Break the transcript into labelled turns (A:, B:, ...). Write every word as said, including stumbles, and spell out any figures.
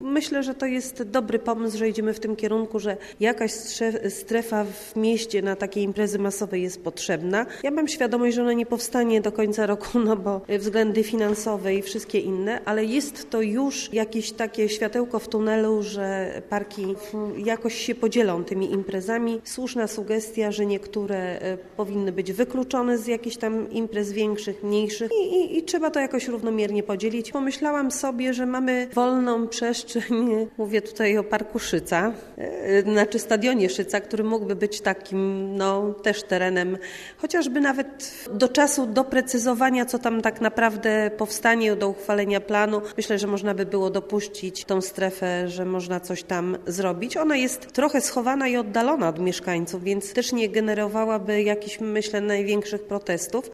A: Myślę, że to jest dobry pomysł, że idziemy w tym kierunku, że jakaś strefa w mieście na takie imprezy masowe jest potrzebna. Ja mam świadomość, że ona nie powstanie do końca roku, no bo względy finansowe i wszystkie inne, ale jest to już jakieś takie światełko w tunelu, że parki jakoś się podzielą tymi imprezami. Słuszna sugestia, że niektóre powinny być wykluczone z jakichś tam imprez większych, mniejszych i, i, i trzeba to jakoś równomiernie podzielić. Pomyślałam sobie, że mamy wolną przestrzeń, mówię tutaj o Parku Szyca, znaczy stadionie Szyca, który mógłby być takim no też terenem, chociażby nawet do czasu doprecyzowania, co tam tak naprawdę powstanie do uchwalenia planu. Myślę, że można by było dopuścić tą strefę, że można coś tam zrobić. Ona jest trochę schowana i oddalona od mieszkańców, więc też nie generowałaby jakichś, myślę, największych protestów.